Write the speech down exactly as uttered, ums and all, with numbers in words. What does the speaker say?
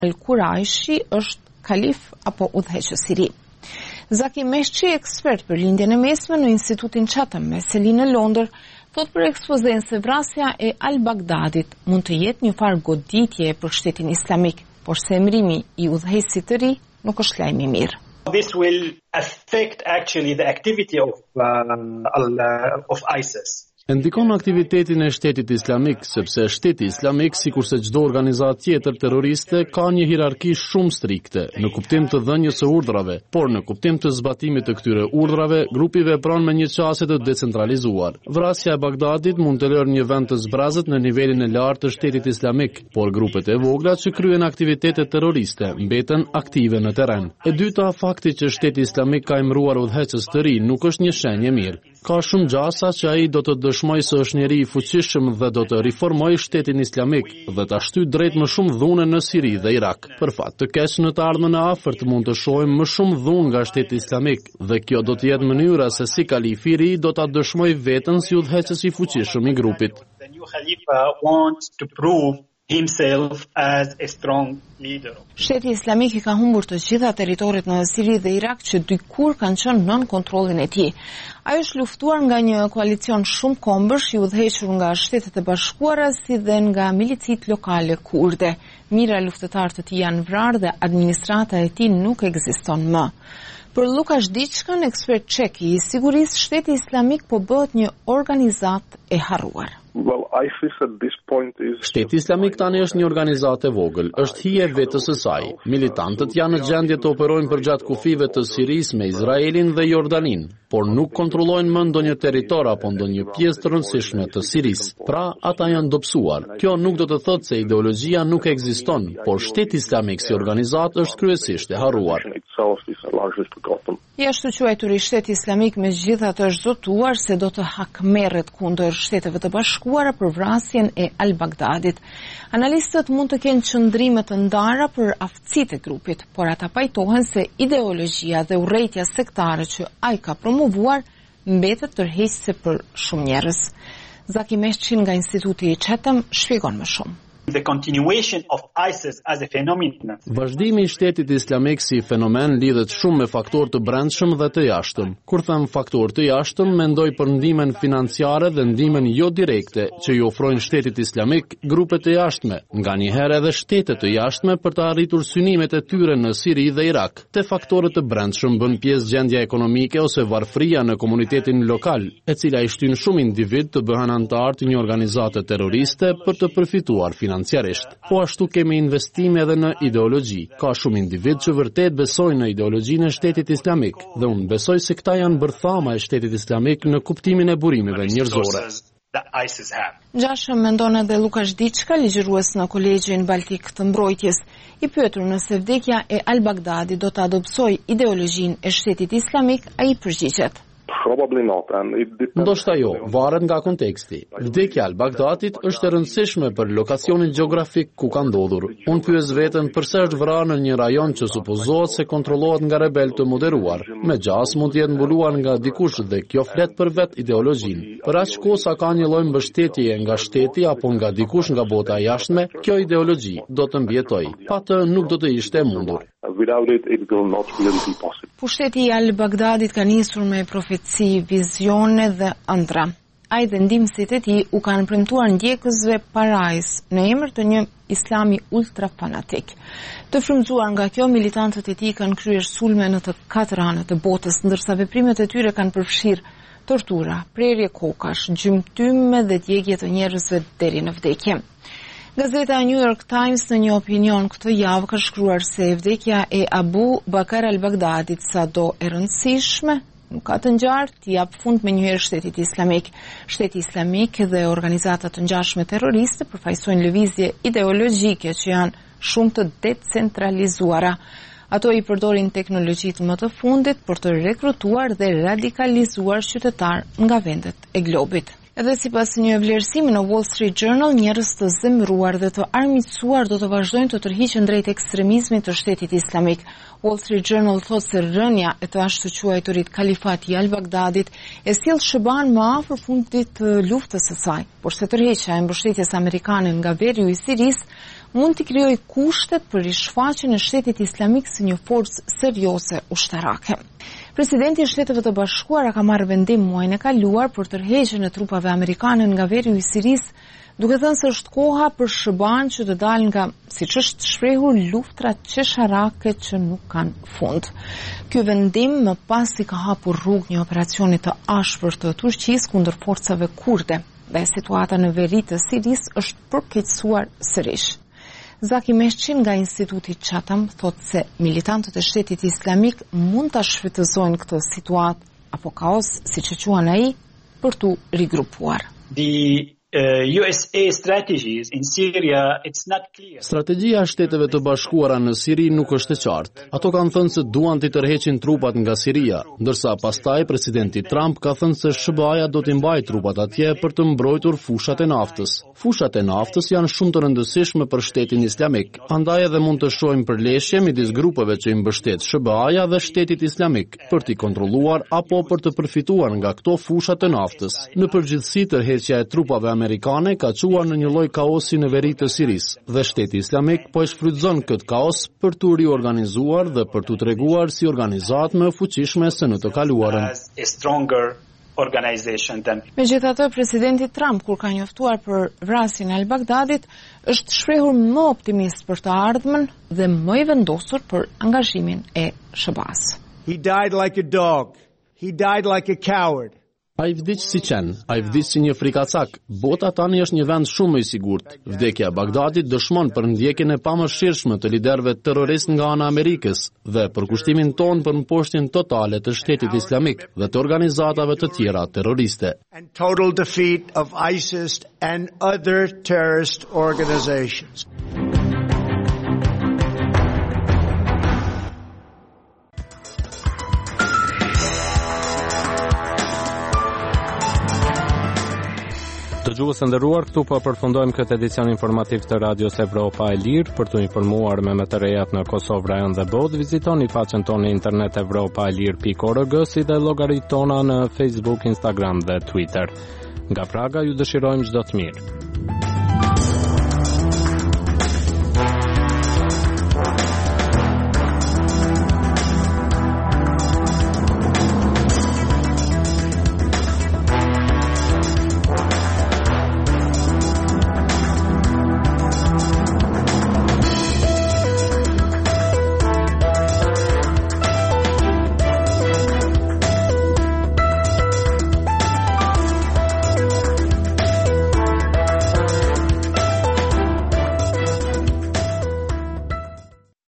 al-Quraishi është kalif apo udhëheqës i ri. Zaki Meshqi, ekspert për lindjen e mesme në Institutin Chatham me Selin në Londër, thot për ekspozen se vrasja e al-Baghdadit mund të jetë një farë goditje për shtetin islamik, por se emrimi i udhëheqësit të ri nuk është lajm i mirë. This will affect actually the activity of, uh, of ISIS. Ndikon aktivitetin e shtetit islamik, sepse shteti islamik, sikurse çdo organizatë tjetër terroriste, ka një hierarki shumë strikte, në kuptim të dhënies së urdhrave, por në kuptim të zbatimit të këtyre urdhrave, grupi vepron me një qasje të decentralizuar. Vrasja e Bagdadit mund të lërë një vend të zbrazët në nivelin e lartë të shtetit islamik, por grupet e vogla që kryen aktivitete terroriste mbeten aktive në terren. E dyta, fakti që shteti islamik ka emëruar udhëheqës të ri nuk është një shenjë mirë. Ka shumë gjasa që ai do të dëshmoj se është njeri i fuqishëm dhe do të riformoj shtetin islamik dhe ta shtyjë drejt më shumë dhune në Siri dhe Irak. Për fat të keq në të ardhmen e afërt mund të shohim më shumë dhunë nga shteti islamik dhe kjo do të jetë mënyra se si kalifi i ri do ta dëshmoj veten si udhëheqës i fuqishëm i grupit. The new Khalifa wants to prove himself as a strong leader. Shteti islamik i ka humbur të gjitha territorit në Siri dhe Irak që dikur kanë qenë nën kontrollin e tij. Ai është luftuar nga një koalicion shumë kombësh i udhëhequr nga Shtetet e Bashkuara si dhe nga milicit lokale kurde. Mira luftëtarë të tij janë vrarë dhe administrata e tij nuk ekziston më. Për Lukash Diçkan, ekspert çek i sigurisë, shteti islamik po bëhet një organizatë e harruar. Well, ISIS at this point is... Shteti islamik tani është një organizatë e vogël, është hije vetës së saj. Militantët janë në gjendje të operojnë përgjatë kufive të Sirisë me Izraelin dhe Jordanin, por nuk kontrollojnë më ndonjë territor apo ndonjë pjesë të rëndësishme të Sirisë. Pra, ata janë dobësuar. Kjo nuk do të thotë se ideologjia nuk ekziston, por shteti islamik si organizatë është kryesisht e harruar. Jashtë quajturi shteti islamik megjithatë është zotuar se do të hakmerret kundër Shteteve të Bashkuara për vrasjen e al-Baghdadit. Analistët mund të kenë qëndrime të ndara për aftësitë e grupit, por ata pajtohen se ideologjia dhe urrejtja sektare që ai ka promovuar mbetet tërheqëse për shumë njerëz. Zaki Meshqi nga Instituti Chatham shpjegon më shumë. The continuation of ISIS as a phenomenon. Vazhdimi i shtetit islamik si fenomen lidhet shumë me faktorë të brendshëm dhe të jashtëm. Kur them faktorë të jashtëm, mendoj për ndihmën financiare dhe ndihmën jo direkte që i ofrojnë shtetit islamik grupet e jashtme, nganjëherë edhe shtete të jashtme për të arritur synimet e tyre në Siri dhe Irak. Te faktorët të brendshëm bën pjesë gjendja ekonomike ose varfëria në komunitetin lokal, e cila i shtyn shumë individ të bëhen antar të një organizate terroriste për të përfituar financiarisht. Po ashtu kemi investime edhe në ideologji. Ka shumë individ që vërtet besojnë në ideologjinë e shtetit islamik dhe unë besoj se këta janë bërthama e shtetit islamik në kuptimin e burimeve njerëzore. Gjashëm mendon edhe Lukash Diçka, ligjërues në Kolegjin Baltik të Mbrojtjes. I pyetur nëse vdekja e al-Baghdadit do të adopsoj ideologjinë e shtetit islamik, ai përgjigjet. Probably not, and it depends. Ndoshta jo, varet nga konteksti. Vdekja e al-Baghdadit është e rëndësishme për lokacionin gjeografik ku ka ndodhur. Unë pyes veten pse është vrarë në një rajon që supozohet se kontrollohet nga rebel të moderuar. Me gjas mund të jetë mbuluar nga dikush dhe kjo flet për vet ideologjinë. Për aq kohë sa ka një lloj mbështetjeje nga shteti apo nga dikush nga bota e jashtme, kjo ideologji do të mbijetojë. Pa të nuk do të ishte e mundur. Without it, it will not really be possible. Pushteti i al-Baghdadit ka nisur me profeci, vizione dhe ëndra. Ai dhe ndihmësit e tij u kanë premtuar ndjekësve parajs në emër të një islami ultrafanatik. Të frymzuar nga kjo, militantët e tij kanë kryer sulme në të katër anët të botës, ndërsa veprimet e tyre kanë përfshirë tortura, prerje kokash, gjymtyme dhe djegje të njerëzve deri në vdekje. Gazeta New York Times në një opinion këtë javë ka shkruar se vdekja e Abu Bakr al-Baghdadit sado e rëndësishme nuk ka të ngjarë të jap fund me njëherë shtetit islamik. Shteti islamik dhe organizatat të ngjashme terroriste përfaqësojnë lëvizje ideologjike që janë shumë të decentralizuara. Ato i përdorin teknologjitë më të fundit për të rekrutuar dhe radikalizuar qytetar nga vendet e globit. Edhe sipas një vlerësimi në Wall Street Journal, njerëz të zemëruar dhe të armiqësuar do të vazhdojnë të tërhiqen drejt ekstremizmit të shtetit islamik. Wall Street Journal thotë se rënja e të ashtu quajturit kalifati i al-Baghdadit e sjell Shëban më afër fundit të luftës së saj, por se tërheqja e mbështetjes amerikane nga veriu i Sirisë mund t'i krijojë kushtet për rishfaqjen e Shtetit Islamik si një forcë serioze ushtarake. Presidenti i Shteteve të Bashkuara ka marrë vendim muajin e kaluar për tërheqjen e trupave amerikane nga veri i Sirisë, duke thënë se është koha për S B A-n që të dalë nga, siç është shprehur, luftrat qesharake që nuk kanë fund. Ky vendim më pas i ka hapur rrugë një operacioni të ashpër të Turqisë kundër forcave kurde, dhe situata në veri të Sirisë është përkeqësuar sërish. Zaki Meshqin nga Instituti Chatham thot se militantët e Shtetit Islamik mund ta shfrytëzojnë këtë situatë apo kaos, siç e quan ai, për tu rigrupuar. The Uh, U S A strategies in Syria, it's not clear. Strategjia e Shteteve të Bashkuara në Siri nuk është e qartë. Ato kanë thënë se duan të tërheqin trupat nga Siria, ndërsa pastaj presidenti Trump ka thënë se S B A-ja do t'i mbajë trupat atje për të mbrojtur fushat e naftës. Fushat e naftës janë shumë të rëndësishme për Shtetin Islamik, andaj edhe mund të shohim përleshje midis grupeve që i mbështet S B A-ja dhe Shtetit Islamik për t'i kontrolluar apo për të përfituar nga këto fushat e naftës. Në përgjithësi, tërheqja e trupave amerikane ka quar në një lloj kaosi në veri të Sirisë dhe Shteti Islamik po e shfrytëzon këtë kaos për t'u riorganizuar dhe për t'u treguar si organizatë më e fuqishme se në të kaluarën. Megjithatë, presidenti Trump, kur ka njoftuar për vrasjen e al-Baghdadit, është shprehur më optimist për të ardhmen dhe më i vendosur për angazhimin e S B A-s. He died like a dog. He died like a coward. A i vdiq si qen, a i vdiq si një frikacak. Bota tani është një vend shumë i sigurt. Vdekja e Bagdadit dëshmon për ndjekjen e pamëshirshme të liderëve terrorist nga ana e Amerikës dhe për kushtimin ton për mposhtjen totale të Shtetit Islamik dhe të organizatave të tjera terroriste. And total defeat of ISIS and other terrorist organizations. Dëgjues të nderuar, këtu po përfundojmë këtë edicion informativ të Radios Evropa e Lirë. Për të informuar me më të rejat në Kosovë, rajon dhe botë, vizitoni faqen tonë internet evropa e lirë pikë org si dhe llogaritë tona në Facebook, Instagram dhe Twitter. Nga Praga ju dëshirojmë çdo të mirë.